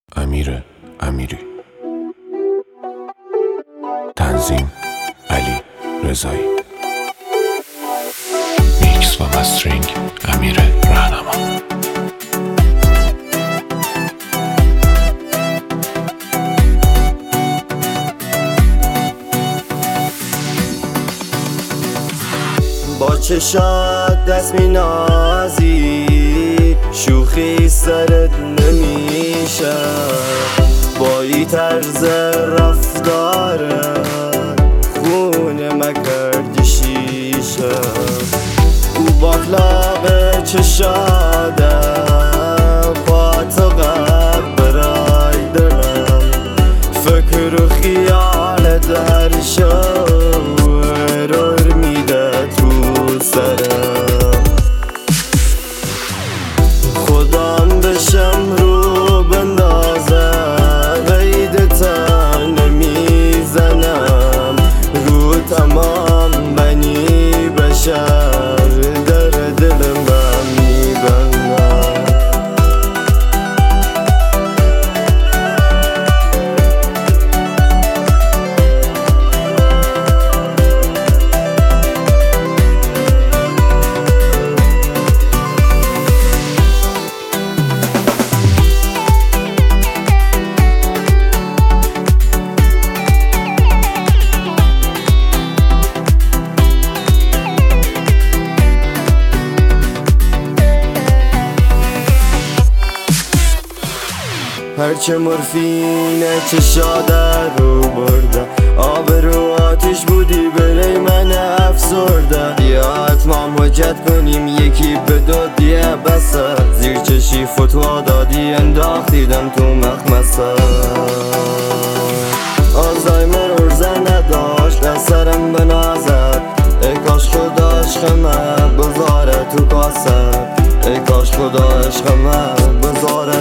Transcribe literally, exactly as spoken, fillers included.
امیر امیری. تنظیم علی رضایی. میکس و مسترینگ امیر رهنما. با چشات دست می نازی، شوخی سرت نمیشه با ای طرز رفتاره، خونه مکرد شیشه. او باطلاق چشاده پاتقه برای دلم، فکر و خیال در شور میده تو سرم. خودم بشم رو بندازه غیدتا نمیزنم، رو تمام بنی بشر در دلم میبندم. هرچه مرفینه چشاده رو برده، آب رو آتش بودی برای من افسرده. یا اتمام حجت کنیم یکی به دادیه بسه، زیر چشی فتوا دادی انداختیدم تو مخمسه. آزایمر ارزه نداشت اثرم به نازد، ای کاش خدا عشقمه بذاره تو کاسه، ای کاش خدا عشقمه بذاره